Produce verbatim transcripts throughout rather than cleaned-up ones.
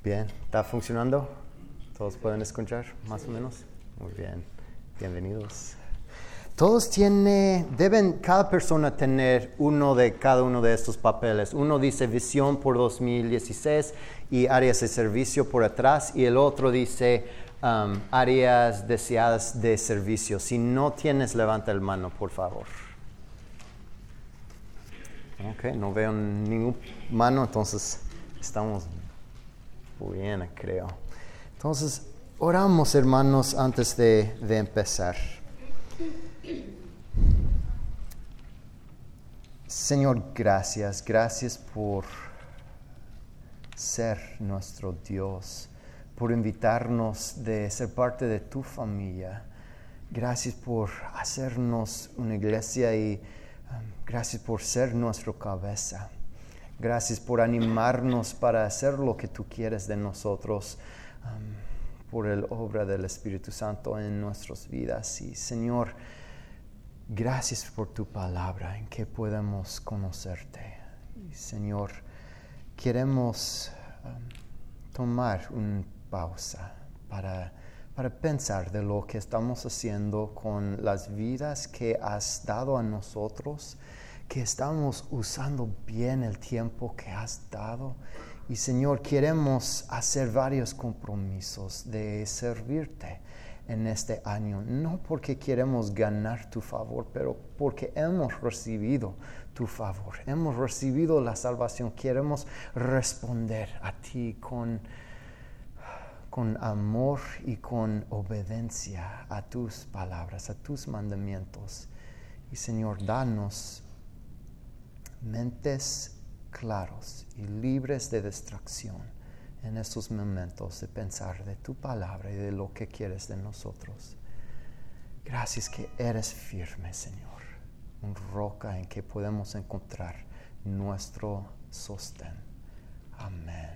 Bien, ¿está funcionando? ¿Todos pueden escuchar más o menos? Muy bien, bienvenidos. Todos tienen, deben, cada persona tener uno de cada uno de estos papeles. Uno dice visión por dos mil dieciséis y áreas de servicio por atrás, y el otro dice um, áreas deseadas de servicio. Si no tienes, levanta la mano, por favor. Ok, no veo ninguna mano, entonces estamos bien, creo. Entonces, oramos, hermanos, antes de, de empezar. Señor, gracias, gracias por ser nuestro Dios, por invitarnos de ser parte de tu familia. Gracias por hacernos una iglesia y um, gracias por ser nuestra cabeza. Gracias por animarnos para hacer lo que tú quieres de nosotros, um, por la obra del Espíritu Santo en nuestras vidas. Y Señor, gracias por tu palabra en que podemos conocerte. Y Señor, queremos um, tomar una pausa para, para pensar de lo que estamos haciendo con las vidas que has dado a nosotros, que estamos usando bien el tiempo que has dado. Y Señor, queremos hacer varios compromisos de servirte en este año, no porque queremos ganar tu favor, pero porque hemos recibido tu favor, hemos recibido la salvación. Queremos responder a ti con, con amor y con obediencia a tus palabras, a tus mandamientos. Y Señor, danos mentes claros y libres de distracción en estos momentos de pensar de tu palabra y de lo que quieres de nosotros. Gracias que eres firme, Señor, una roca en que podemos encontrar nuestro sostén. Amén.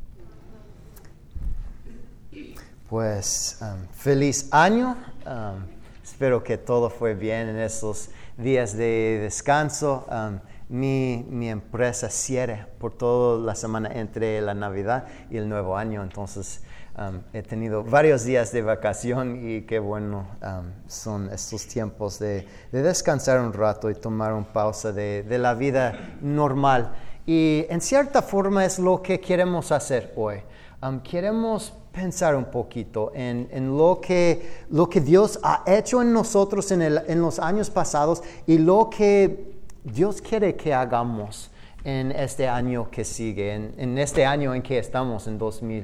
Pues um, feliz año. Um, espero que todo fue bien en estos días de descanso. Um, Mi, mi empresa cierra por toda la semana entre la Navidad y el Nuevo Año. Entonces um, he tenido varios días de vacación y qué bueno um, son estos tiempos de, de descansar un rato y tomar una pausa de, de la vida normal. Y en cierta forma es lo que queremos hacer hoy. Um, queremos pensar un poquito en, en lo, que, lo que Dios ha hecho en nosotros en, el, en los años pasados y lo que Dios quiere que hagamos en este año que sigue, en, en este año en que estamos, en dos mil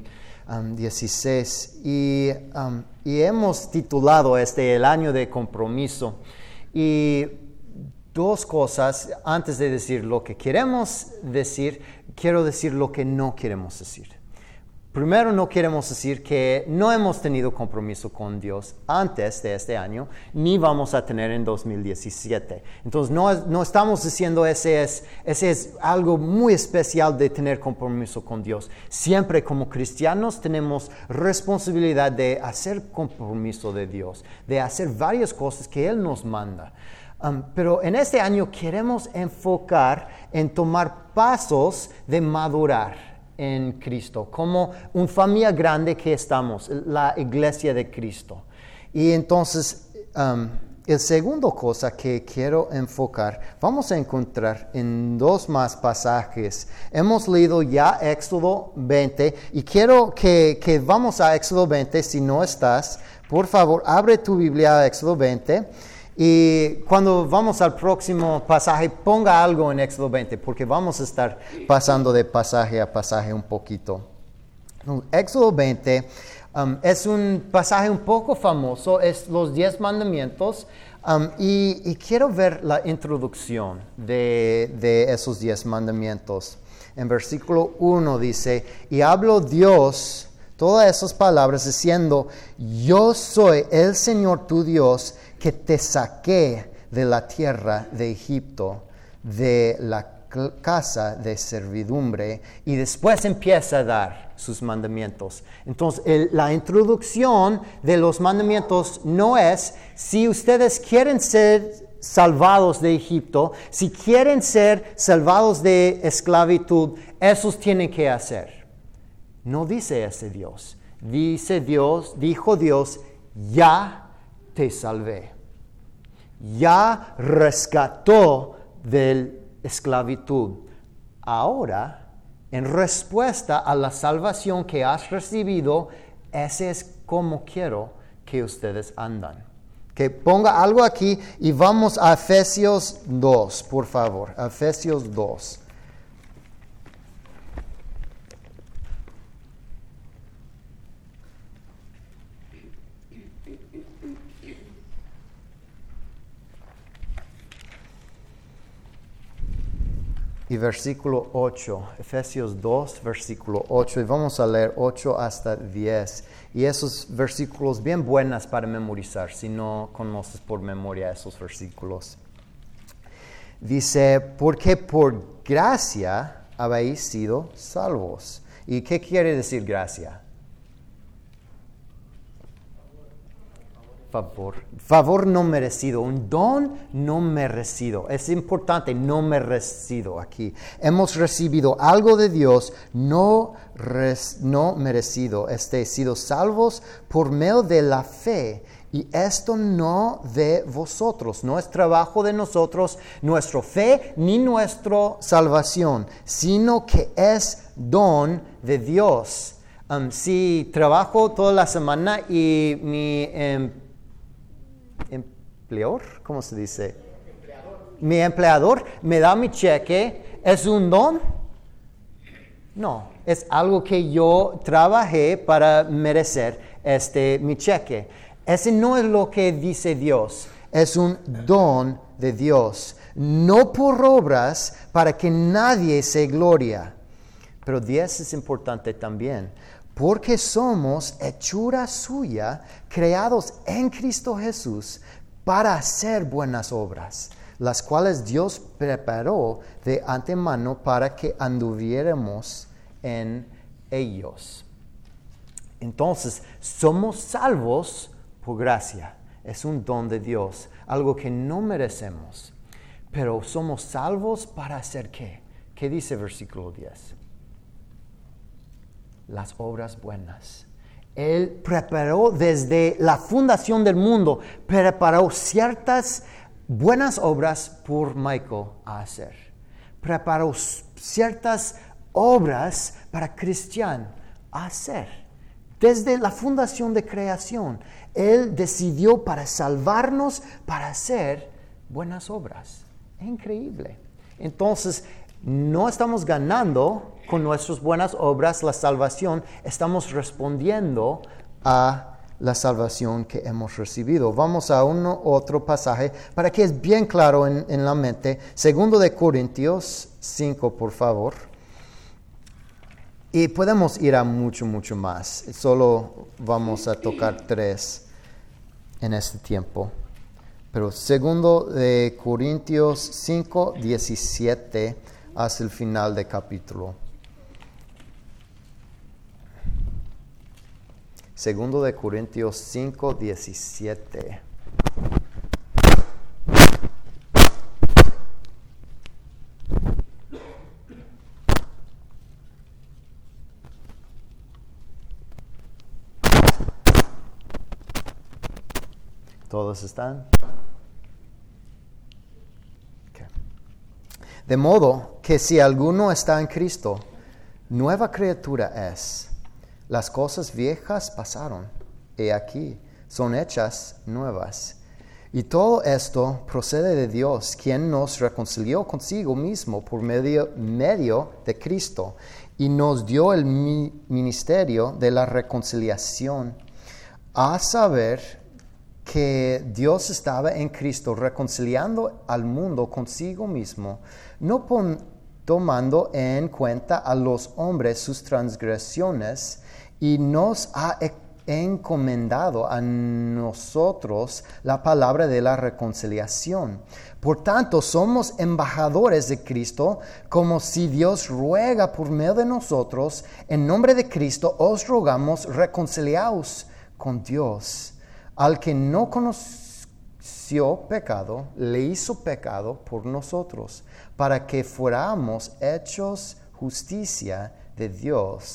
dieciséis. Y, um, y hemos titulado este el año de compromiso. Y dos cosas, antes de decir lo que queremos decir, quiero decir lo que no queremos decir. Primero, no queremos decir que no hemos tenido compromiso con Dios antes de este año, ni vamos a tener en dos mil diecisiete. Entonces, no, no estamos diciendo ese es, ese es algo muy especial de tener compromiso con Dios. Siempre como cristianos tenemos responsabilidad de hacer compromiso de Dios, de hacer varias cosas que Él nos manda. Um, pero en este año queremos enfocar en tomar pasos de madurar en Cristo, como una familia grande que estamos, la iglesia de Cristo. Y entonces, um, el segundo cosa que quiero enfocar, vamos a encontrar en dos más pasajes. Hemos leído ya Éxodo veinte y quiero que, que vamos a Éxodo veinte. Si no estás, por favor, abre tu Biblia a Éxodo veinte. Y cuando vamos al próximo pasaje, ponga algo en Éxodo veinte, porque vamos a estar pasando de pasaje a pasaje un poquito. Éxodo veinte um, es un pasaje un poco famoso, es los diez mandamientos, um, y, y quiero ver la introducción de, de esos diez mandamientos. En versículo uno dice, y habló Dios todas esas palabras diciendo, yo soy el Señor tu Dios, que te saqué de la tierra de Egipto, de la casa de servidumbre. Y después empieza a dar sus mandamientos. Entonces, el, la introducción de los mandamientos no es, si ustedes quieren ser salvados de Egipto, si quieren ser salvados de esclavitud, esos tienen que hacer. No dice ese Dios. Dice Dios, dijo Dios, ya te salvé. Ya rescató de la esclavitud. Ahora, en respuesta a la salvación que has recibido, ese es como quiero que ustedes andan. Que ponga algo aquí y vamos a Efesios dos, por favor. Efesios dos. Y versículo ocho, Efesios dos, versículo ocho, y vamos a leer ocho hasta diez. Y esos versículos bien buenas para memorizar, si no conoces por memoria esos versículos. Dice, porque por gracia habéis sido salvos. ¿Y qué quiere decir gracia? Favor. Favor no merecido, un don no merecido. Es importante, no merecido aquí. Hemos recibido algo de Dios no, res, no merecido. Este, sido salvos por medio de la fe. Y esto no de vosotros, no es trabajo de nosotros, nuestra fe, ni nuestra salvación, sino que es don de Dios. Um, si trabajo toda la semana y mi em, empleador, ¿cómo se dice? Empleador. Mi empleador me da mi cheque, ¿es un don? No, es algo que yo trabajé para merecer este mi cheque. Ese no es lo que dice Dios, es un don de Dios, no por obras para que nadie se gloria. Pero diez es importante también, porque somos hechura suya, creados en Cristo Jesús, para hacer buenas obras, las cuales Dios preparó de antemano para que anduviéramos en ellos. Entonces, somos salvos por gracia. Es un don de Dios, algo que no merecemos. Pero somos salvos para hacer ¿qué? ¿Qué dice versículo diez? Las obras buenas. Él preparó desde la fundación del mundo, preparó ciertas buenas obras por Michael a hacer. Preparó ciertas obras para Cristian a hacer. Desde la fundación de creación, Él decidió para salvarnos, para hacer buenas obras. Es increíble. Entonces, no estamos ganando con nuestras buenas obras la salvación, estamos respondiendo a la salvación que hemos recibido. Vamos a un otro pasaje para que es bien claro en, en la mente. Segundo de Corintios cinco, por favor. Y podemos ir a mucho, mucho más. Solo vamos a tocar tres en este tiempo. Pero segundo de Corintios cinco, diecisiete hasta el final del capítulo. Segundo de Corintios cinco, diecisiete. ¿Todos están? Okay. De modo que si alguno está en Cristo, nueva criatura es. Las cosas viejas pasaron, y aquí son hechas nuevas. Y todo esto procede de Dios, quien nos reconcilió consigo mismo por medio, medio de Cristo, y nos dio el mi, ministerio de la reconciliación, a saber que Dios estaba en Cristo reconciliando al mundo consigo mismo, no pon, tomando en cuenta a los hombres sus transgresiones, y nos ha encomendado a nosotros la palabra de la reconciliación. Por tanto, somos embajadores de Cristo, como si Dios ruega por medio de nosotros, en nombre de Cristo os rogamos, reconciliaos con Dios. Al que no conoció pecado, le hizo pecado por nosotros, para que fuéramos hechos justicia de Dios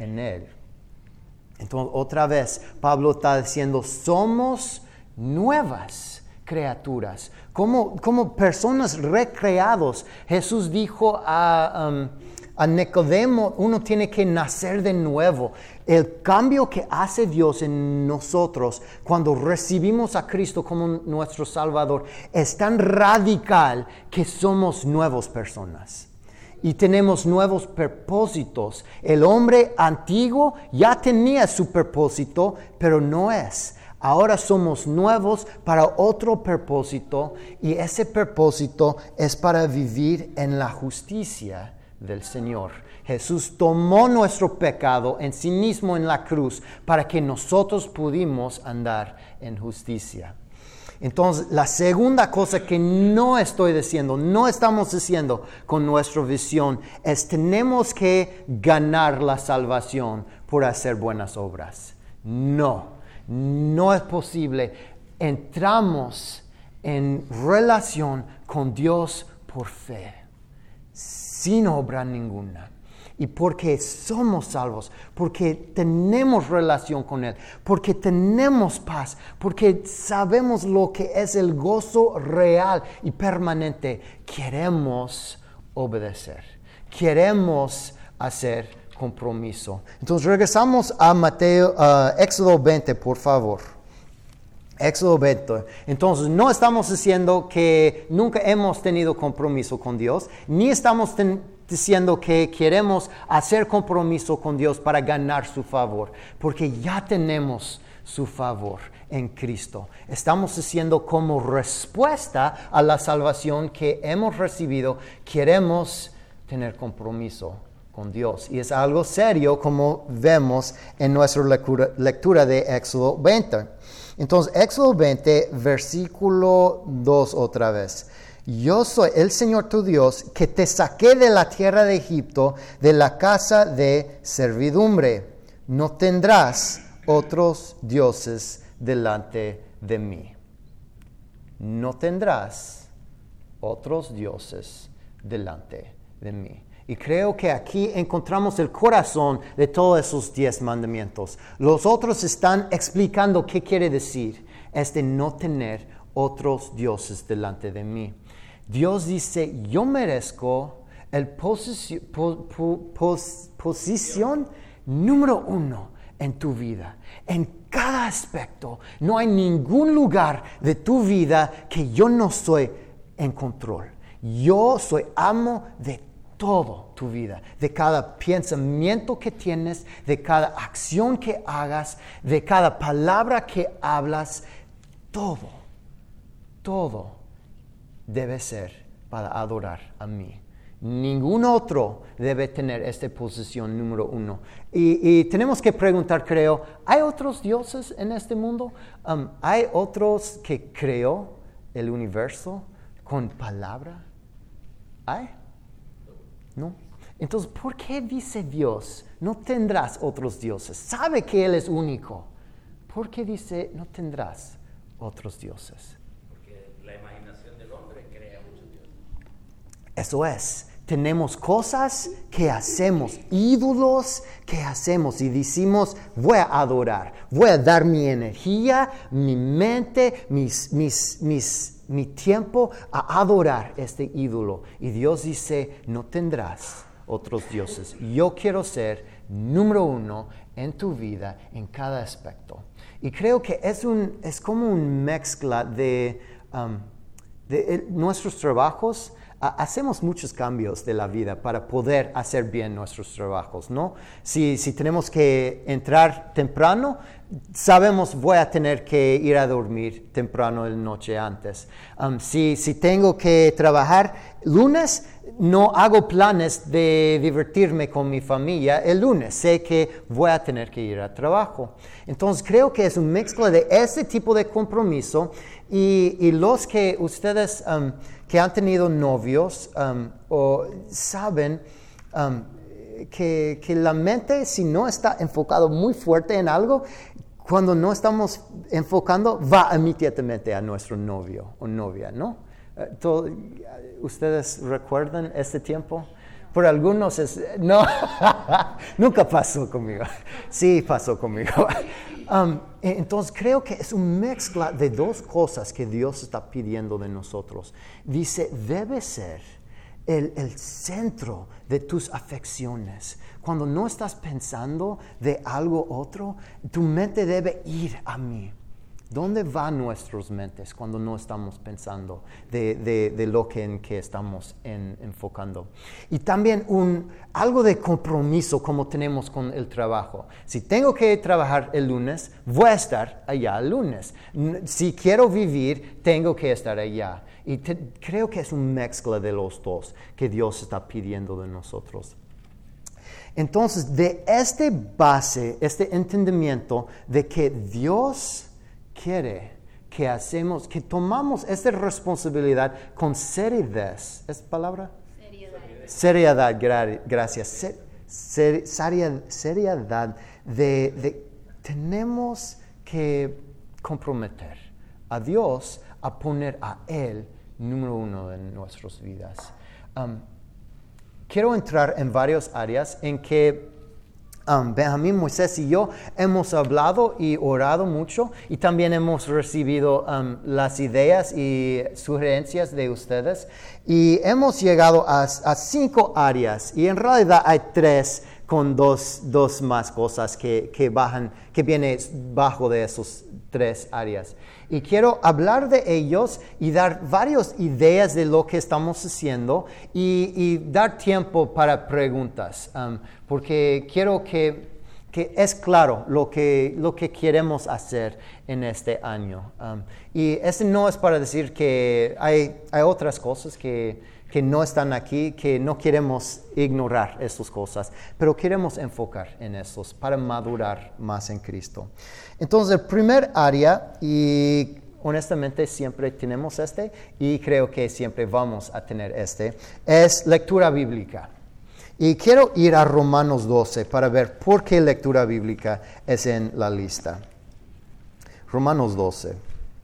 en Él. Entonces, otra vez, Pablo está diciendo, somos nuevas criaturas. Como, como personas recreados. Jesús dijo a, um, a Nicodemo, uno tiene que nacer de nuevo. El cambio que hace Dios en nosotros cuando recibimos a Cristo como nuestro Salvador es tan radical que somos nuevas personas. Y tenemos nuevos propósitos. El hombre antiguo ya tenía su propósito, pero no es. Ahora somos nuevos para otro propósito, y ese propósito es para vivir en la justicia del Señor. Jesús tomó nuestro pecado en sí mismo en la cruz para que nosotros pudimos andar en justicia. Entonces, la segunda cosa que no estoy diciendo, no estamos diciendo con nuestra visión, es tenemos que ganar la salvación por hacer buenas obras. No, no es posible. Entramos en relación con Dios por fe, sin obra ninguna. Y porque somos salvos, porque tenemos relación con Él, porque tenemos paz, porque sabemos lo que es el gozo real y permanente, queremos obedecer, queremos hacer compromiso. Entonces regresamos a Mateo, uh, Éxodo veinte, por favor. Éxodo veinte. Entonces, no estamos diciendo que nunca hemos tenido compromiso con Dios, ni estamos ten- diciendo que queremos hacer compromiso con Dios para ganar su favor, porque ya tenemos su favor en Cristo. Estamos diciendo como respuesta a la salvación que hemos recibido, queremos tener compromiso con Dios. Y es algo serio, como vemos en nuestra lectura, lectura de Éxodo veinte. Entonces, Éxodo veinte, versículo dos otra vez. Yo soy el Señor tu Dios, que te saqué de la tierra de Egipto, de la casa de servidumbre. No tendrás otros dioses delante de mí. No tendrás otros dioses delante de mí. Y creo que aquí encontramos el corazón de todos esos diez mandamientos. Los otros están explicando qué quiere decir. Es de no tener otros dioses delante de mí. Dios dice, yo merezco el posici- po- po- pos- posición número uno en tu vida. En cada aspecto. No hay ningún lugar de tu vida que yo no soy en control. Yo soy amo de todo tu vida, de cada pensamiento que tienes, de cada acción que hagas, de cada palabra que hablas, todo, todo debe ser para adorar a mí. Ningún otro debe tener esta posición número uno. Y, y tenemos que preguntar, creo, ¿hay otros dioses en este mundo? Um, ¿Hay otros que creó el universo con palabra? ¿Hay? ¿No? Entonces, ¿por qué dice Dios, no tendrás otros dioses? Sabe que Él es único. ¿Por qué dice, no tendrás otros dioses? Porque la imaginación del hombre crea muchos dioses. Eso es. Tenemos cosas que hacemos, ídolos que hacemos y decimos, voy a adorar, voy a dar mi energía, mi mente, mis, mis, mis, mi tiempo a adorar este ídolo. Y Dios dice, no tendrás otros dioses. Yo quiero ser número uno en tu vida, en cada aspecto. Y creo que es, un, es como una mezcla de, um, de eh, nuestros trabajos. Hacemos muchos cambios de la vida para poder hacer bien nuestros trabajos, ¿no? Si, si tenemos que entrar temprano, sabemos voy a tener que ir a dormir temprano la noche antes. Um, si, si tengo que trabajar lunes, no hago planes de divertirme con mi familia el lunes. Sé que voy a tener que ir a trabajo. Entonces creo que es un mezcla de ese tipo de compromiso y, y los que ustedes... Um, que han tenido novios um, o saben um, que, que la mente, si no está enfocado muy fuerte en algo, cuando no estamos enfocando, va inmediatamente a nuestro novio o novia, ¿no? Uh, todo, ¿Ustedes recuerdan este tiempo? por algunos es, no, nunca pasó conmigo. Sí pasó conmigo. Um, entonces creo que es una mezcla de dos cosas que Dios está pidiendo de nosotros. Dice, debe ser el, el centro de tus afecciones. Cuando no estás pensando de algo otro, tu mente debe ir a mí. ¿Dónde van nuestras mentes cuando no estamos pensando de, de, de lo que en que estamos en, enfocando? Y también un, algo de compromiso como tenemos con el trabajo. Si tengo que trabajar el lunes, voy a estar allá el lunes. Si quiero vivir, tengo que estar allá. Y te, creo que es una mezcla de los dos que Dios está pidiendo de nosotros. Entonces, de esta base, este entendimiento de que Dios quiere que hacemos, que tomamos esta responsabilidad con seriedad. ¿Es palabra? Seriedad. Seriedad, gra- gracias. Ser, ser, seriedad, seriedad de, de tenemos que comprometer a Dios a poner a Él número uno en nuestras vidas. Um, quiero entrar en varias áreas en que Um, Benjamín, Moisés y yo hemos hablado y orado mucho y también hemos recibido um, las ideas y sugerencias de ustedes y hemos llegado a, a cinco áreas y en realidad hay tres con dos, dos más cosas que, que, bajan, que vienen bajo de esas tres áreas. Y quiero hablar de ellos y dar varias ideas de lo que estamos haciendo y, y dar tiempo para preguntas, um, porque quiero que, que es claro lo que, lo que queremos hacer en este año. Um, y este no es para decir que hay, hay otras cosas que, que no están aquí, que no queremos ignorar esas cosas, pero queremos enfocar en esos para madurar más en Cristo. Entonces, el primer área, y honestamente siempre tenemos este, y creo que siempre vamos a tener este, es lectura bíblica. Y quiero ir a Romanos doce para ver por qué lectura bíblica es en la lista. Romanos doce.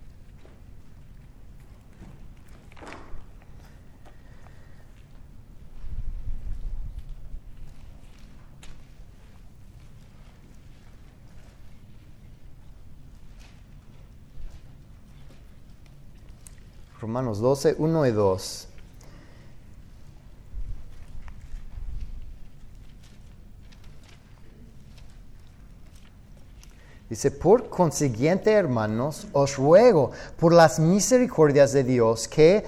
Romanos doce, uno y dos. Dice, por consiguiente, hermanos, os ruego por las misericordias de Dios que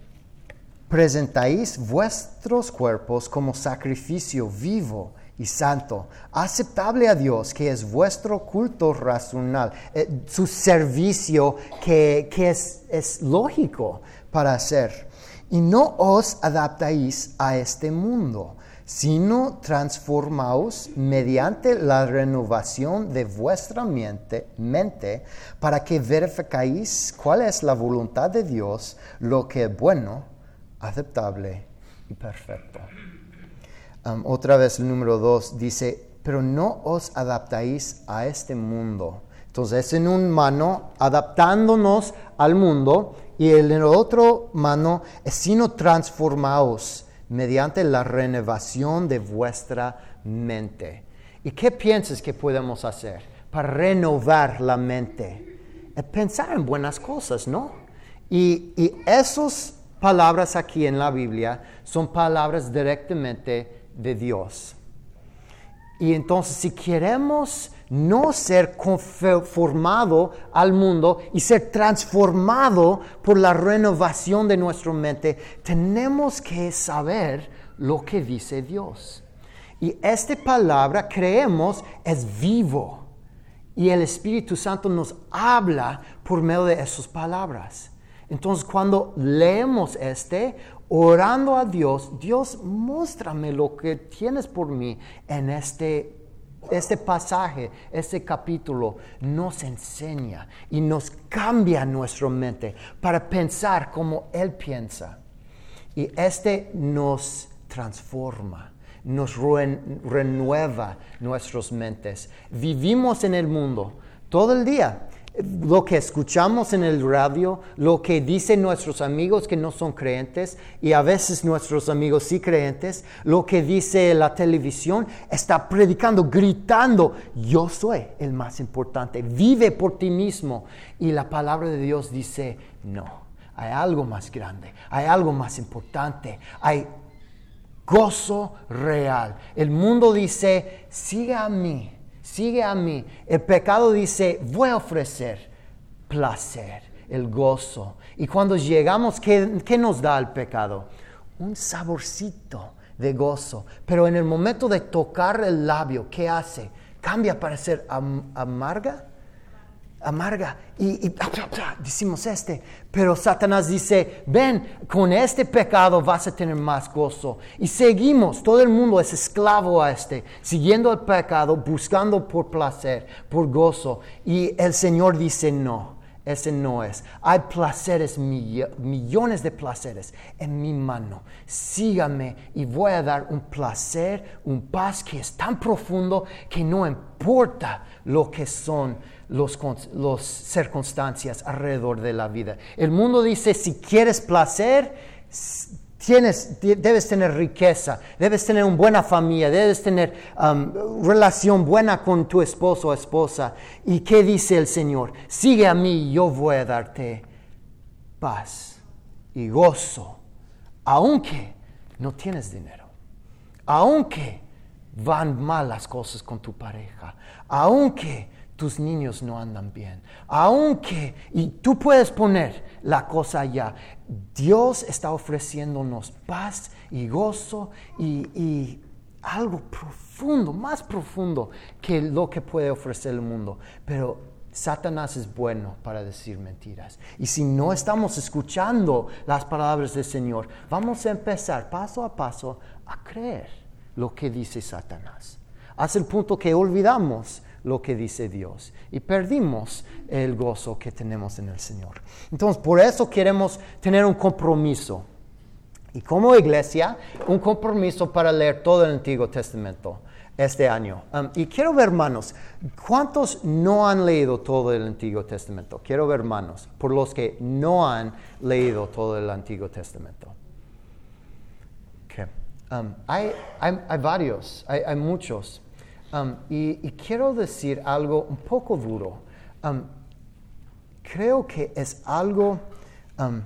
presentáis vuestros cuerpos como sacrificio vivo y santo, aceptable a Dios, que es vuestro culto racional, eh, su servicio que, que es, es lógico para hacer. Y no os adaptáis a este mundo, sino transformaos mediante la renovación de vuestra mente, mente, para que verificáis cuál es la voluntad de Dios, lo que es bueno, aceptable y perfecto. Um, otra vez el número dos dice, pero no os adaptáis a este mundo. Entonces, en un mano, adaptándonos al mundo, y en el otro mano, es sino transformaos mediante la renovación de vuestra mente. ¿Y qué piensas que podemos hacer para renovar la mente? Es pensar en buenas cosas, ¿no? Y, y esas palabras aquí en la Biblia son palabras directamente de Dios. Y entonces, si queremos no ser conformado al mundo y ser transformado por la renovación de nuestra mente, tenemos que saber lo que dice Dios. Y esta palabra, creemos, es vivo. Y el Espíritu Santo nos habla por medio de esas palabras. Entonces, cuando leemos este, orando a Dios, Dios, muéstrame lo que tienes por mí en este Este pasaje, este capítulo nos enseña y nos cambia nuestra mente para pensar como Él piensa. Y este nos transforma, nos renueva nuestras mentes. Vivimos en el mundo todo el día lo que escuchamos en el radio, lo que dicen nuestros amigos que no son creyentes y a veces nuestros amigos sí creyentes, lo que dice la televisión, está predicando, gritando, yo soy el más importante, vive por ti mismo. Y la palabra de Dios dice, no, hay algo más grande, hay algo más importante, hay gozo real. El mundo dice, sigue a mí. Sigue a mí. El pecado dice, voy a ofrecer placer, el gozo. Y cuando llegamos, ¿qué, qué nos da el pecado? Un saborcito de gozo. Pero en el momento de tocar el labio, ¿qué hace? Cambia para ser am- amarga. Amarga. Y, y decimos este. Pero Satanás dice, ven, con este pecado vas a tener más gozo. Y seguimos, todo el mundo es esclavo a este, siguiendo el pecado, buscando por placer, por gozo. Y el Señor dice, no, ese no es. Hay placeres, millones de placeres en mi mano. Sígame y voy a dar un placer, un paz que es tan profundo que no importa lo que son Los, los circunstancias alrededor de la vida. El mundo dice, si quieres placer, tienes, debes tener riqueza, debes tener una buena familia, debes tener um, relación buena con tu esposo o esposa. ¿Y qué dice el Señor? Sigue a mí y yo voy a darte paz y gozo, aunque no tienes dinero, aunque van mal las cosas con tu pareja, aunque tus niños no andan bien, aunque, y tú puedes poner la cosa allá, Dios está ofreciéndonos paz y gozo y, y algo profundo, más profundo que lo que puede ofrecer el mundo. Pero Satanás es bueno para decir mentiras. Y si no estamos escuchando las palabras del Señor, vamos a empezar paso a paso a creer lo que dice Satanás. Hasta el punto que olvidamos lo que dice Dios y perdimos el gozo que tenemos en el Señor. Entonces, por eso queremos tener un compromiso. Y como iglesia, un compromiso para leer todo el Antiguo Testamento este año. Um, y quiero ver manos. ¿Cuántos no han leído todo el Antiguo Testamento? Quiero ver manos por los que no han leído todo el Antiguo Testamento. Okay. Um, hay, hay, hay varios, hay, hay muchos. Um, y, y quiero decir algo un poco duro. Um, creo que es algo um,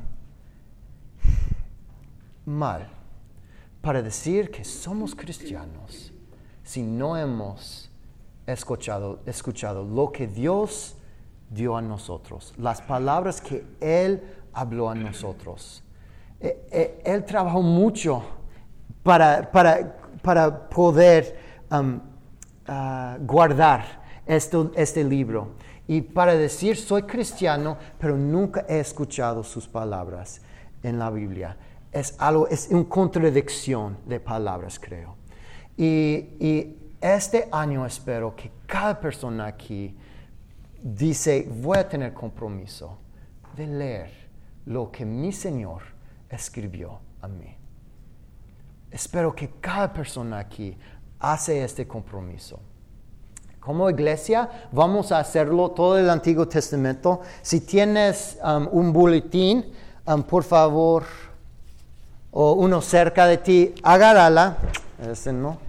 mal para decir que somos cristianos si no hemos escuchado, escuchado lo que Dios dio a nosotros, las palabras que Él habló a nosotros. Eh, eh, él trabajó mucho para, para, para poder um, Uh, guardar esto, este libro y para decir soy cristiano pero nunca he escuchado sus palabras en la Biblia. Es algo, es una contradicción de palabras, creo. Y, y este año espero que cada persona aquí dice voy a tener compromiso de leer lo que mi Señor escribió a mí. Espero que cada persona aquí hace este compromiso. Como iglesia vamos a hacerlo todo el Antiguo Testamento. Si tienes um, un boletín, um, por favor, o uno cerca de ti, agárrala. Ese no.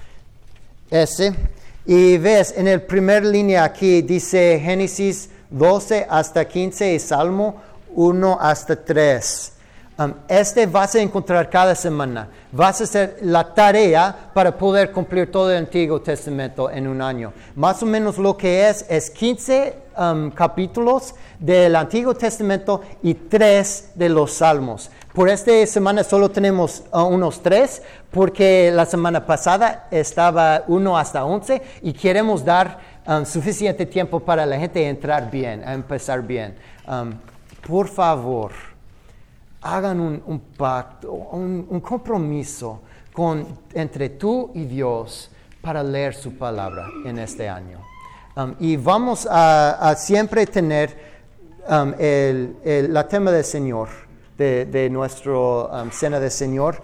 Ese. Y ves, en el primer línea aquí dice Génesis doce hasta quince y Salmo uno hasta tres. Um, este vas a encontrar cada semana. Vas a hacer la tarea para poder cumplir todo el Antiguo Testamento en un año. Más o menos lo que es, es quince um, capítulos del Antiguo Testamento y tres de los Salmos. Por esta semana solo tenemos uh, unos tres, porque la semana pasada estaba uno hasta once y queremos dar um, suficiente tiempo para la gente entrar bien, a empezar bien. Um, por favor, hagan un, un pacto, un, un compromiso con, entre tú y Dios para leer su palabra en este año. Um, y vamos a, a siempre tener um, el, el la tema del Señor, de, de nuestro um, cena del Señor,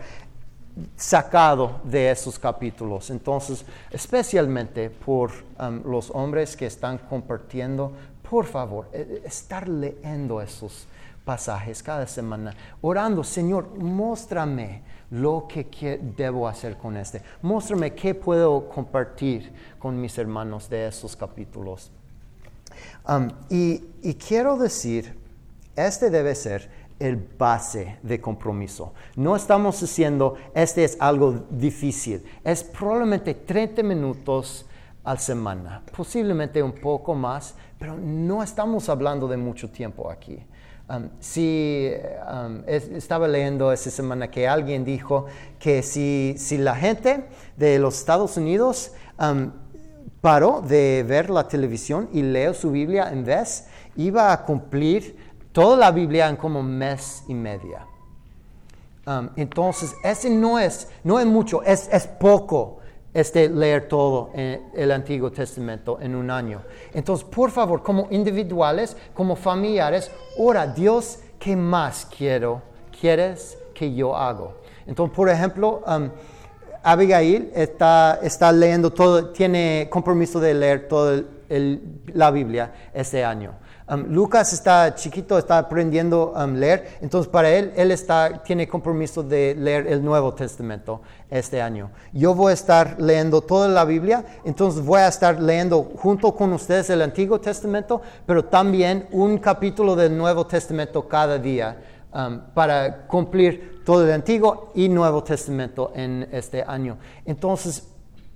sacado de esos capítulos. Entonces, especialmente por um, los hombres que están compartiendo por favor, estar leyendo esos pasajes cada semana, orando, Señor, muéstrame lo que, que debo hacer con este. Muéstrame qué puedo compartir con mis hermanos de esos capítulos. Um, y, y quiero decir, este debe ser el base de compromiso. No estamos diciendo, este es algo difícil. Es probablemente treinta minutos a la semana, posiblemente un poco más, pero no estamos hablando de mucho tiempo aquí. Um, si um, es, estaba leyendo esta semana que alguien dijo que si, si la gente de los Estados Unidos um, paró de ver la televisión y leyó su Biblia en vez, iba a cumplir toda la Biblia en como un mes y media. Um, entonces, ese no es, no es mucho, es, es poco. Este leer todo en el Antiguo Testamento en un año. Entonces, por favor, como individuales, como familiares, ora, Dios, ¿qué más quiero, quieres que yo haga? Entonces, por ejemplo, um, Abigail está, está leyendo todo, tiene compromiso de leer toda la Biblia este año. Um, Lucas está chiquito, está aprendiendo a um, leer, entonces para él, él está, tiene compromiso de leer el Nuevo Testamento este año. Yo voy a estar leyendo toda la Biblia, entonces voy a estar leyendo junto con ustedes el Antiguo Testamento, pero también un capítulo del Nuevo Testamento cada día um, para cumplir todo el Antiguo y Nuevo Testamento en este año. Entonces,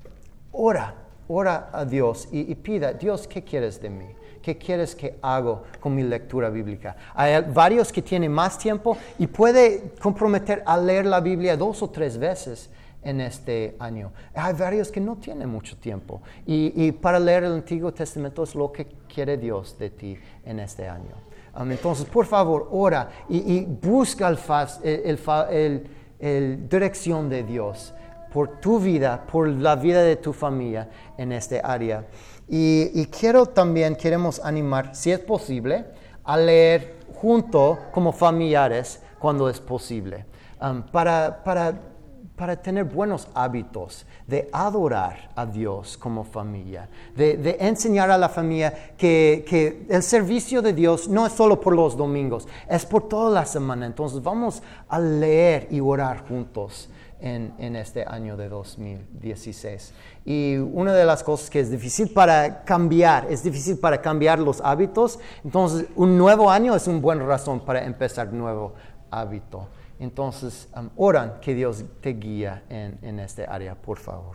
ora, ora a Dios y, y pida, Dios, ¿qué quieres de mí? ¿Qué quieres que haga con mi lectura bíblica? Hay varios que tienen más tiempo y puede comprometer a leer la Biblia dos o tres veces en este año. Hay varios que no tienen mucho tiempo y, y para leer el Antiguo Testamento es lo que quiere Dios de ti en este año. Um, entonces, por favor, ora y, y busca el, faz, el, el, el, el dirección de Dios por tu vida, por la vida de tu familia en este área. Y, y quiero también, queremos animar, si es posible, a leer junto como familiares cuando es posible, um, para, para, para tener buenos hábitos de adorar a Dios como familia, de, de enseñar a la familia que, que el servicio de Dios no es solo por los domingos, es por toda la semana. Entonces vamos a leer y orar juntos En, en este año de dos mil dieciséis. Y una de las cosas que es difícil para cambiar, es difícil para cambiar los hábitos, entonces un nuevo año es una buena razón para empezar nuevo hábito. Entonces, um, oran que Dios te guíe en, en este área, por favor.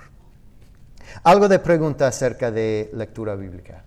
Algo de pregunta acerca de lectura bíblica.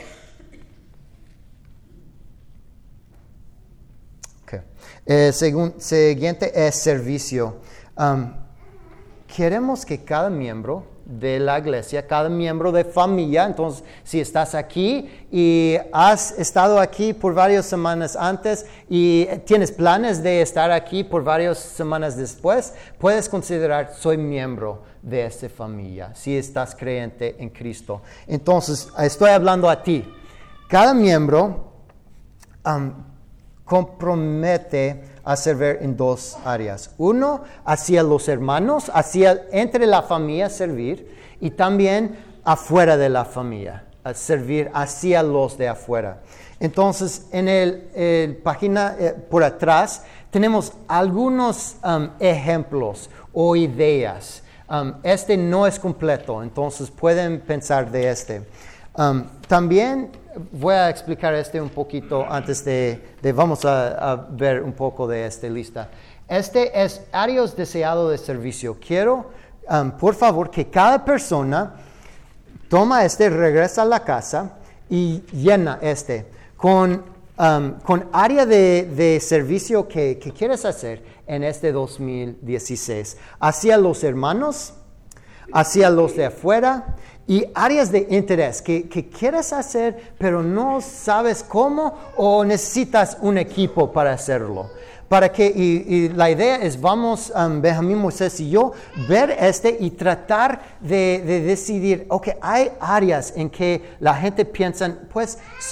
Okay. El segun, siguiente es servicio. Um, Queremos que cada miembro de la iglesia, cada miembro de familia, entonces si estás aquí y has estado aquí por varias semanas antes y tienes planes de estar aquí por varias semanas después, puedes considerar soy miembro de esta familia, si estás creyente en Cristo. Entonces, estoy hablando a ti. Cada miembro um, compromete a servir en dos áreas. Uno, hacia los hermanos, hacia entre la familia servir, y también afuera de la familia, a servir hacia los de afuera. Entonces, en el, el página eh, por atrás tenemos algunos um, ejemplos o ideas. Um, este no es completo, entonces pueden pensar de este. Um, también voy a explicar este un poquito antes de, de vamos a, a ver un poco de esta lista. Este es áreas deseadas de servicio. Quiero, um, por favor, que cada persona toma este, regresa a la casa y llena este con, um, con área de, de servicio que, que quieres hacer en este dos mil dieciséis. Hacia los hermanos, hacia los de afuera, y áreas de interés que, que quieres hacer, pero no sabes cómo o necesitas un equipo para hacerlo. Para que, y, y la idea es, vamos, um, Benjamín, Moisés y yo, ver este y tratar de, de decidir, ok, hay áreas en que la gente piensa, pues soy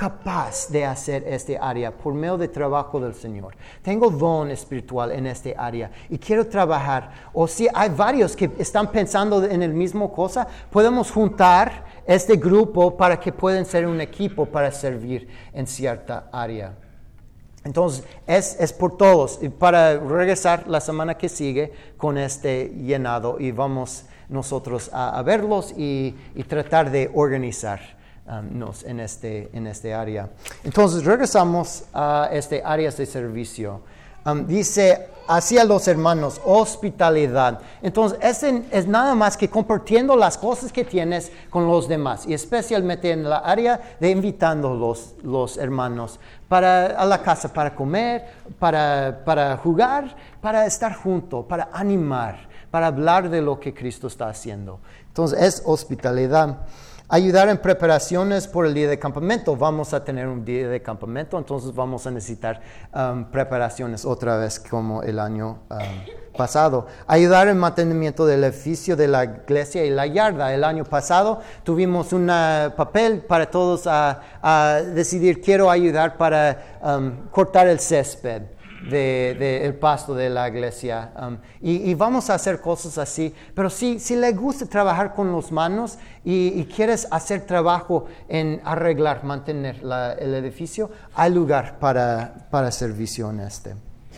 capaz de hacer este área por medio del trabajo del Señor. Tengo don espiritual en este área y quiero trabajar. O si hay varios que están pensando en el mismo cosa, podemos juntar este grupo para que puedan ser un equipo para servir en cierta área. Entonces, es, es por todos. Y para regresar la semana que sigue con este llenado y vamos nosotros a, a verlos y, y tratar de organizarnos um, en, este, en este área. Entonces, regresamos a este áreas de servicio. Um, dice, hacia los hermanos, hospitalidad. Entonces, es, en, es nada más que compartiendo las cosas que tienes con los demás, y especialmente en la área de invitando los, los hermanos para, a la casa para comer, para, para jugar, para estar juntos, para animar, para hablar de lo que Cristo está haciendo. Entonces, es hospitalidad. Ayudar en preparaciones por el día de campamento. Vamos a tener un día de campamento, entonces vamos a necesitar um, preparaciones otra vez como el año um, pasado. Ayudar en mantenimiento del edificio de la iglesia y la yarda. El año pasado tuvimos un papel para todos a, a decidir, quiero ayudar para um, cortar el césped de, de el pasto de la iglesia, um, y, y vamos a hacer cosas así, pero si, si le gusta trabajar con las manos y, y quieres hacer trabajo en arreglar, mantener la, el edificio, hay lugar para, para servicio en este.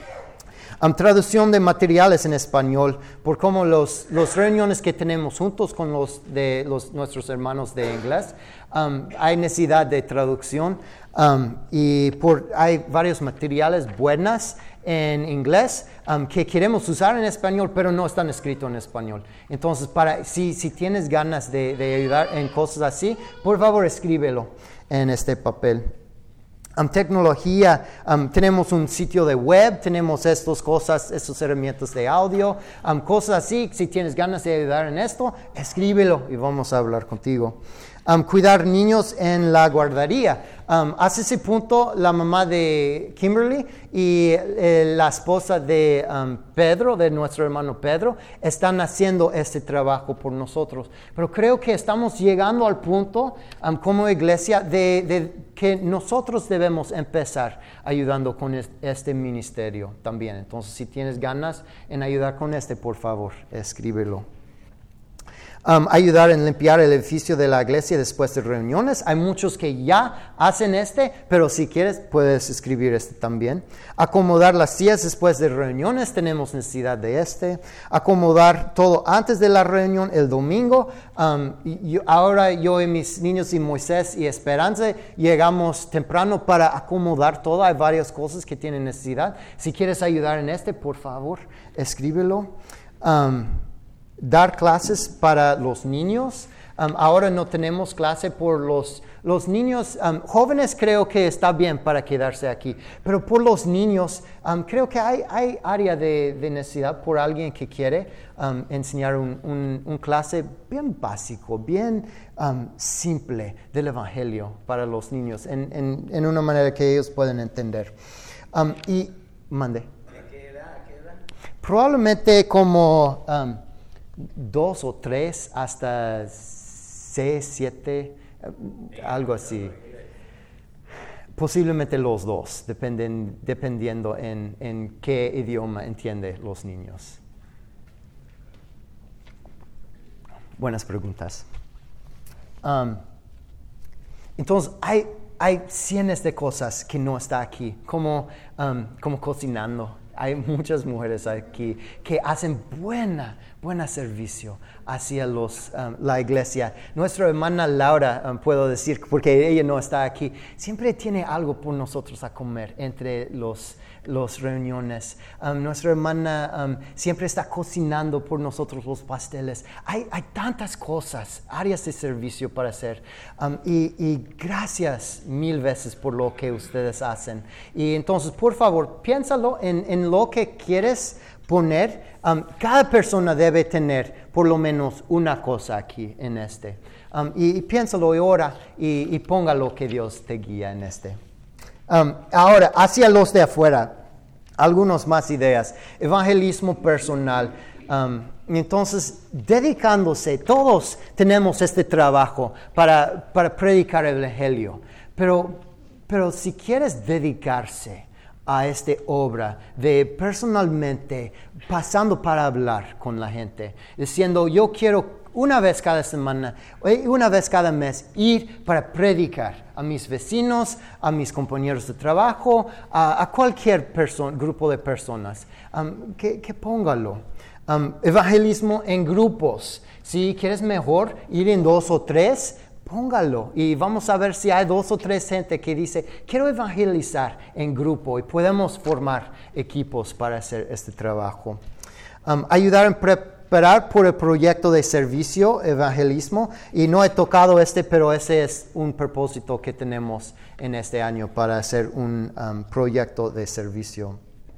Um, traducción de materiales en español, por como los, los reuniones que tenemos juntos con los de los, nuestros hermanos de inglés, um, hay necesidad de traducción, um, y por, hay varios materiales buenos en inglés um, que queremos usar en español, pero no están escritos en español. Entonces, para, si, si tienes ganas de, de ayudar en cosas así, por favor escríbelo en este papel. Um, tecnología, um, tenemos un sitio de web, tenemos estas cosas, estas herramientas de audio, um, cosas así. Si tienes ganas de ayudar en esto, escríbelo y vamos a hablar contigo. Um, cuidar niños en la guardería. Um, hace ese punto, la mamá de Kimberly y eh, la esposa de um, Pedro, de nuestro hermano Pedro, están haciendo este trabajo por nosotros. Pero creo que estamos llegando al punto, um, como iglesia, de, de que nosotros debemos empezar ayudando con este ministerio también. Entonces, si tienes ganas en ayudar con este, por favor, escríbelo. Um, ayudar en limpiar el edificio de la iglesia después de reuniones. Hay muchos que ya hacen este, pero si quieres puedes escribir este también. Acomodar las sillas después de reuniones, tenemos necesidad de este. Acomodar todo antes de la reunión el domingo. Um, yo, ahora yo y mis niños y Moisés y Esperanza llegamos temprano para acomodar todo. Hay varias cosas que tienen necesidad. Si quieres ayudar en este, por favor, escríbelo. Um, Dar clases para los niños. Um, ahora no tenemos clase por los, los niños. Um, jóvenes creo que está bien para quedarse aquí. Pero por los niños, um, creo que hay, hay área de, de necesidad por alguien que quiere um, enseñar un, un, un clase bien básico, bien um, simple del Evangelio para los niños, en, en, en una manera que ellos puedan entender. Um, y, mande. ¿De qué edad? ¿Qué edad? Probablemente como... Um, dos o tres hasta seis, siete, algo así. Posiblemente los dos, dependen, dependiendo en, en qué idioma entienden los niños. Buenas preguntas. Um, entonces, hay, hay cientos de cosas que no está aquí, como, um, como cocinando. Hay muchas mujeres aquí que hacen buena, buena servicio hacia los, um, la iglesia. Nuestra hermana Laura, um, puedo decir, porque ella no está aquí, siempre tiene algo por nosotros a comer entre los, los reuniones. Um, nuestra hermana um, siempre está cocinando por nosotros los pasteles. Hay, hay tantas cosas, áreas de servicio para hacer. Um, y, y gracias mil veces por lo que ustedes hacen. Y entonces, por favor, piénsalo en, en lo que quieres poner. Um, cada persona debe tener por lo menos una cosa aquí en este. Um, y, y piénsalo y ora y, y ponga lo que Dios te guía en este. Um, ahora, hacia los de afuera, algunas más ideas. Evangelismo personal. Um, entonces, dedicándose, todos tenemos este trabajo para, para predicar el Evangelio. Pero Pero si quieres dedicarse a esta obra de personalmente pasando para hablar con la gente, diciendo yo quiero una vez cada semana, una vez cada mes ir para predicar a mis vecinos, a mis compañeros de trabajo, a, a cualquier person, grupo de personas, um, que, que póngalo. Um, evangelismo en grupos. Si quieres mejor ir en dos o tres, póngalo y vamos a ver si hay dos o tres gente que dice, quiero evangelizar en grupo y podemos formar equipos para hacer este trabajo. Um, ayudar en preparar por el proyecto de servicio, evangelismo, y no he tocado este, pero ese es un propósito que tenemos en este año para hacer un um, proyecto de servicio.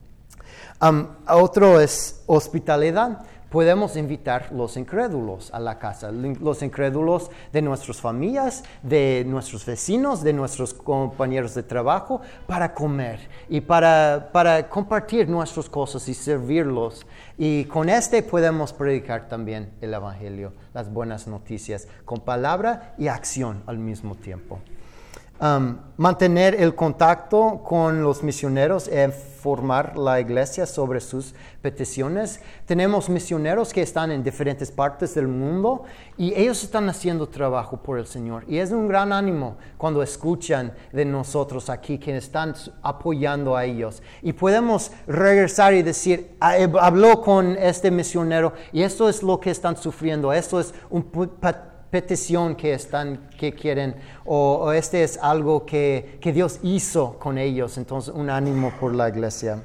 Um, otro es hospitalidad. Podemos invitar los incrédulos a la casa, los incrédulos de nuestras familias, de nuestros vecinos, de nuestros compañeros de trabajo, para comer y para, para compartir nuestras cosas y servirlos. Y con este podemos predicar también el Evangelio, las buenas noticias, con palabra y acción al mismo tiempo. Um, mantener el contacto con los misioneros e informar la iglesia sobre sus peticiones. Tenemos misioneros que están en diferentes partes del mundo y ellos están haciendo trabajo por el Señor. Y es un gran ánimo cuando escuchan de nosotros aquí que están apoyando a ellos. Y podemos regresar y decir, habló con este misionero y esto es lo que están sufriendo, esto es un petición que están, que quieren, o, o este es algo que, que Dios hizo con ellos, entonces un ánimo por la iglesia.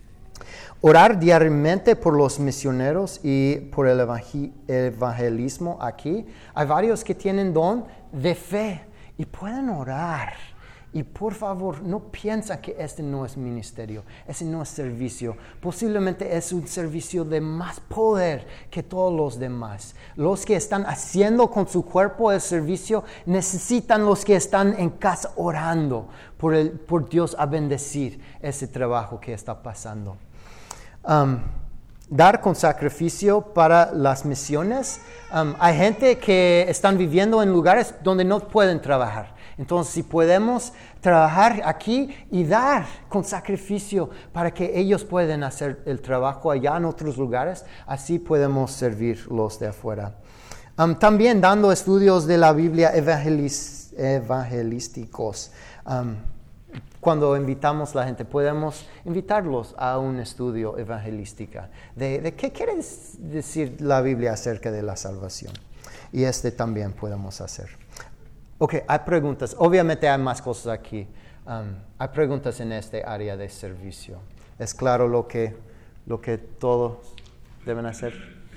Orar diariamente por los misioneros y por el evangelismo aquí. Hay varios que tienen don de fe y pueden orar. Y por favor, no piensa que este no es ministerio, ese no es servicio. Posiblemente es un servicio de más poder que todos los demás. Los que están haciendo con su cuerpo el servicio necesitan los que están en casa orando por, el, por Dios a bendecir ese trabajo que está pasando. Um, dar con sacrificio para las misiones. Um, hay gente que están viviendo en lugares donde no pueden trabajar. Entonces, si podemos trabajar aquí y dar con sacrificio para que ellos puedan hacer el trabajo allá en otros lugares, así podemos servir los de afuera. Um, también dando estudios de la Biblia evangelis- evangelísticos. Um, cuando invitamos a la gente, podemos invitarlos a un estudio evangelístico de, de qué quiere decir la Biblia acerca de la salvación. Y este también podemos hacer. Ok, hay preguntas. Obviamente hay más cosas aquí. Um, hay preguntas en este área de servicio. ¿Es claro lo que, lo que todos deben hacer?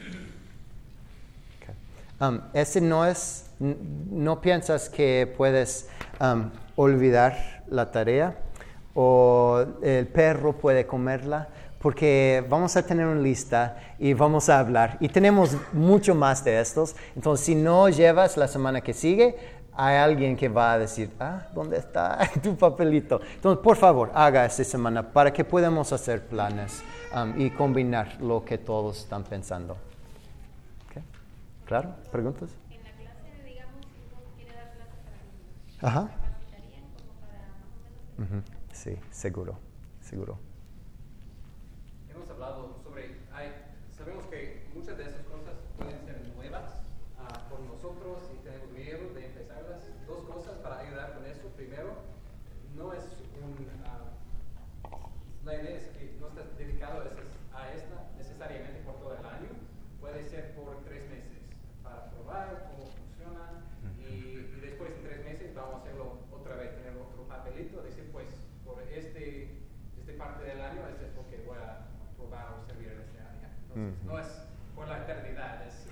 Okay. Um, ese no es, no piensas que puedes um, olvidar la tarea o el perro puede comerla, porque vamos a tener una lista y vamos a hablar. Y tenemos mucho más de estos. Entonces, si no llevas la semana que sigue, hay alguien que va a decir, ah, ¿dónde está tu papelito? Entonces, por favor, haga esta semana para que podamos hacer planes um, y combinar lo que todos están pensando. ¿Okay? ¿Claro? ¿Preguntas? En la clase, digamos, si uno quiere dar clases para niños, Ajá. ¿capacitarían como para más o menos? Uh-huh. Sí, seguro, seguro. Hemos hablado sobre, hay, sabemos que muchas de esas cosas pueden ser nuevas uh, por nosotros y tenemos miedo de empezarlas. Dos cosas para ayudar con eso. Primero, no es un, uh, la idea es que no estás dedicado a, esas, a esta necesariamente por todo el año. Puede ser por tres meses para probar cómo funciona y, y después en tres meses vamos a hacerlo otra vez, tener otro papelito, decir pues por este, este parte del año, este es lo que voy a probar o servir en este área. Entonces, uh-huh. No es por la eternidad, es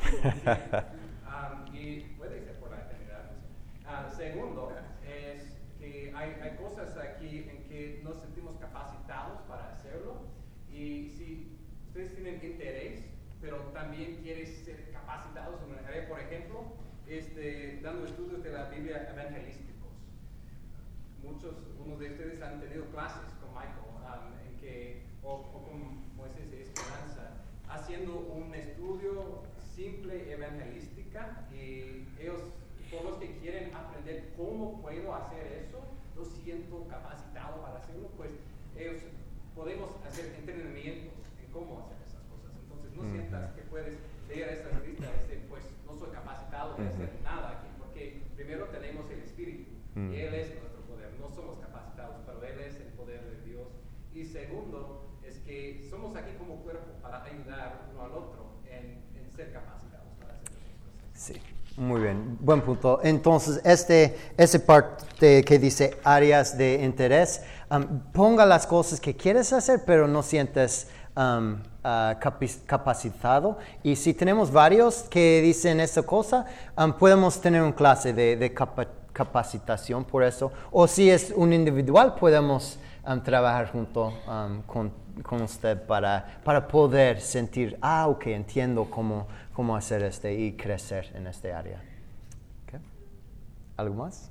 um, y puede ser por la eternidad. Uh, segundo, es que hay, hay cosas aquí en que nos sentimos capacitados para hacerlo y si ustedes tienen interés, pero también quieren ser capacitados en una área, por ejemplo, este, dando estudios de la Biblia evangelísticos. Muchos, unos de ustedes han tenido clases con Michael um, en que, o, o con Moisés de Esperanza, haciendo un estudio simple evangelística y ellos, todos los que quieren aprender cómo puedo hacer eso, no siento capacitado para hacerlo, pues ellos podemos hacer entrenamientos en cómo hacer esas cosas. Entonces no Mm. sientas que puedes leer esta revista y decir, pues no soy capacitado de hacer nada aquí, porque primero tenemos el Espíritu, Mm. y Él es nuestro poder, no somos capacitados, pero Él es el poder de Dios. Y segundo, es que somos aquí como cuerpo para ayudar uno al otro en, en ser capacitados para hacer esas cosas. Sí, muy bien, buen punto. Entonces, este, esa parte que dice áreas de interés, um, ponga las cosas que quieres hacer, pero no sientes um, uh, capi- capacitado. Y si tenemos varios que dicen esa cosa, um, podemos tener una clase de, de capa- capacitación por eso. O si es un individual, podemos um, trabajar junto um, con, con usted para, para poder sentir, ah, ok, entiendo cómo, cómo hacer este y crecer en este área. Okay. ¿Algo más?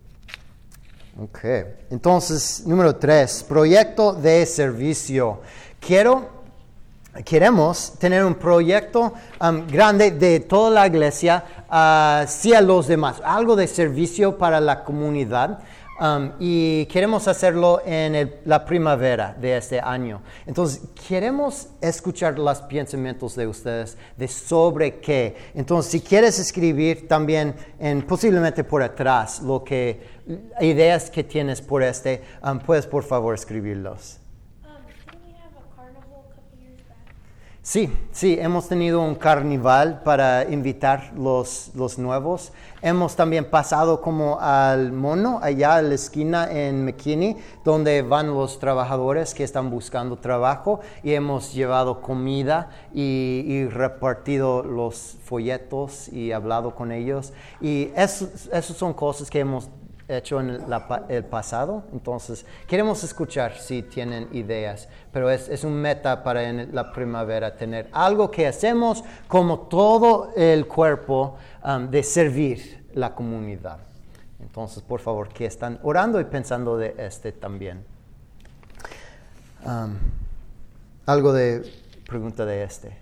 Ok, entonces, número tres, proyecto de servicio. Quiero, queremos tener un proyecto um, grande de toda la iglesia hacia los demás, algo de servicio para la comunidad. Um, y queremos hacerlo en el, la primavera de este año. Entonces, queremos escuchar los pensamientos de ustedes de sobre qué. Entonces, si quieres escribir también, en, posiblemente por atrás, lo que, ideas que tienes por este, um, puedes por favor escribirlos. Um, didn't we have a carnival a couple years back? Sí, sí, hemos tenido un carnaval para invitar los, los nuevos. Hemos también pasado como al mono, allá a la esquina en McKinney, donde van los trabajadores que están buscando trabajo, y hemos llevado comida y, y repartido los folletos y hablado con ellos. Y eso, eso son cosas que hemos hecho en el, la, el pasado. Entonces queremos escuchar si tienen ideas, pero es, es un meta para en la primavera tener algo que hacemos como todo el cuerpo um, de servir la comunidad. Entonces, por favor, que están orando y pensando de este también. Um, algo de pregunta de este.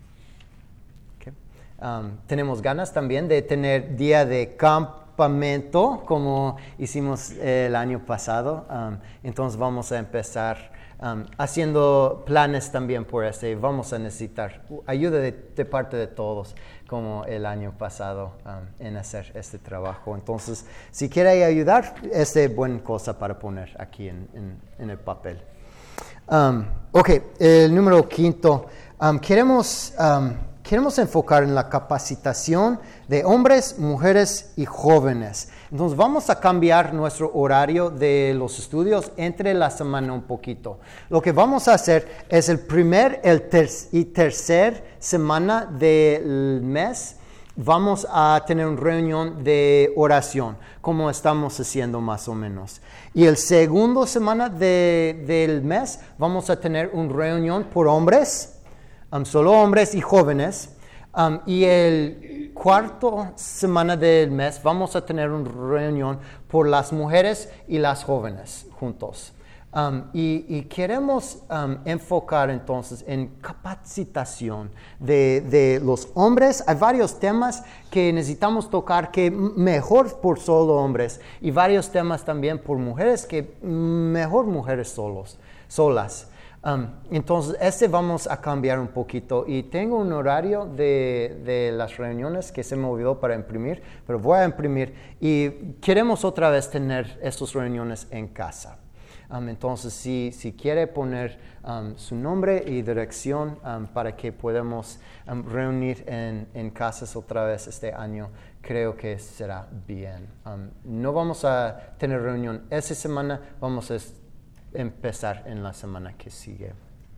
Okay. Um, tenemos ganas también de tener día de campo como hicimos el año pasado. Um, entonces vamos a empezar um, haciendo planes también por este. Vamos a necesitar ayuda de, de parte de todos, como el año pasado, um, en hacer este trabajo. Entonces, si quiere ayudar, es de buena cosa para poner aquí en, en, en el papel. Um, ok, el número quinto. Um, queremos... Um, Queremos enfocar en la capacitación de hombres, mujeres y jóvenes. Entonces vamos a cambiar nuestro horario de los estudios entre la semana un poquito. Lo que vamos a hacer es el primer el ter- y tercer semana del mes. Vamos a tener una reunión de oración, como estamos haciendo más o menos. Y el segundo semana de, del mes vamos a tener una reunión por hombres. Um, solo hombres y jóvenes. Um, y el cuarto semana del mes vamos a tener una reunión por las mujeres y las jóvenes juntos. Um, y, y queremos um, enfocar entonces en capacitación de, de los hombres. Hay varios temas que necesitamos tocar que mejor por solo hombres, y varios temas también por mujeres que mejor mujeres solos, solas. Um, entonces, este vamos a cambiar un poquito, y tengo un horario de, de las reuniones que se me olvidó para imprimir, pero voy a imprimir, y queremos otra vez tener estas reuniones en casa. Um, entonces, si, si quiere poner um, su nombre y dirección um, para que podamos um, reunir en, en casas otra vez este año, creo que será bien. Um, no vamos a tener reunión esta semana, vamos a empezar en la semana que sigue.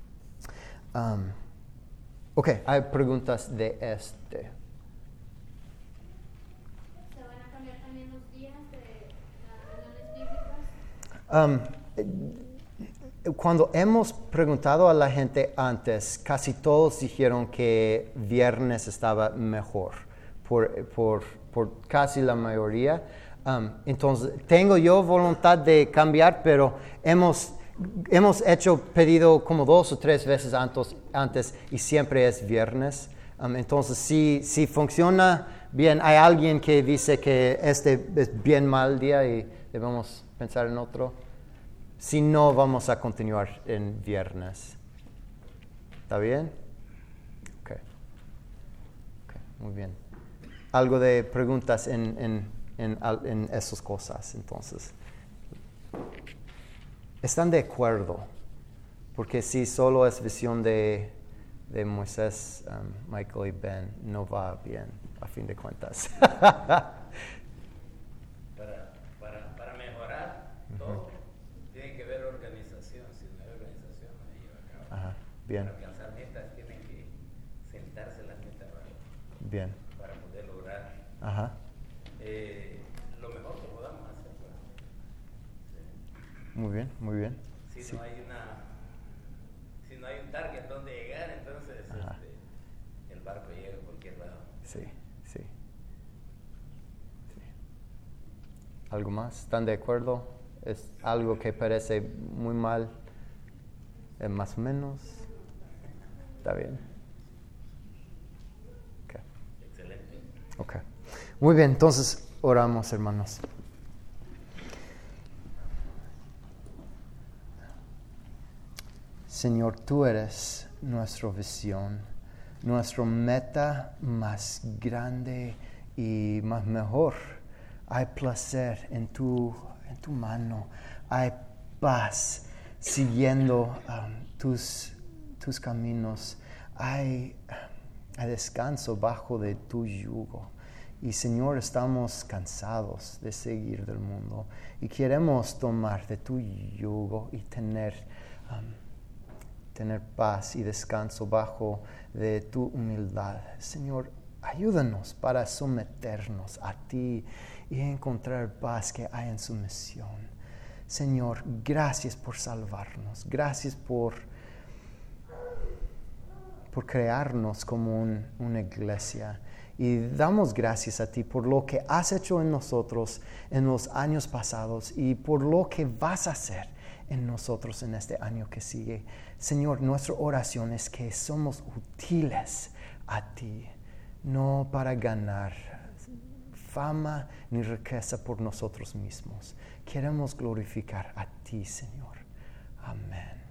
Um, ok, hay preguntas de este. ¿Se van a cambiar también los días de las reuniones bíblicas? Um, cuando hemos preguntado a la gente antes, casi todos dijeron que viernes estaba mejor, por, por, por casi la mayoría. Um, entonces, tengo yo voluntad de cambiar, pero hemos, hemos hecho pedido como dos o tres veces antes, antes y siempre es viernes. Um, entonces, si, si funciona bien, hay alguien que dice que este es bien mal día y debemos pensar en otro? Si no, vamos a continuar en viernes. ¿Está bien? Ok. Ok, muy bien. Algo de preguntas en, en, en, en esas cosas, entonces. ¿Están de acuerdo? Porque si solo es visión de, de Moisés, um, Michael y Ben, no va bien, a fin de cuentas. para, para, para mejorar todo, tiene que haber organización. Si no hay organización, no se lleva a cabo. Ajá, bien. Para alcanzar metas, tienen que sentarse las metas rápido. Bien. Para poder lograr Ajá. eh, lo mejor que podamos hacer. Pues. Sí. Muy bien, muy bien. Si Sí. no hay una, si no hay un target donde llegar, entonces este, el barco llega a cualquier lado. Sí, sí, sí. ¿Algo más? ¿Están de acuerdo? ¿Es algo que parece muy mal? ¿Es más o menos? ¿Está bien? Ok. Excelente. Ok. Muy bien, entonces oramos, hermanos. Señor, tú eres nuestra visión, nuestra meta más grande y más mejor. Hay placer en tu, en tu mano, hay paz siguiendo um, tus, tus caminos, hay, hay descanso bajo de tu yugo. Y Señor, estamos cansados de seguir del mundo y queremos tomar de tu yugo y tener... Um, tener paz y descanso bajo de tu humildad. Señor, ayúdanos para someternos a ti y encontrar paz que hay en sumisión. Señor, gracias por salvarnos. Gracias por, por crearnos como un, una iglesia. Y damos gracias a ti por lo que has hecho en nosotros en los años pasados y por lo que vas a hacer en nosotros en este año que sigue. Señor, nuestra oración es que somos útiles a ti, no para ganar fama ni riqueza por nosotros mismos. Queremos glorificar a ti, Señor. Amén.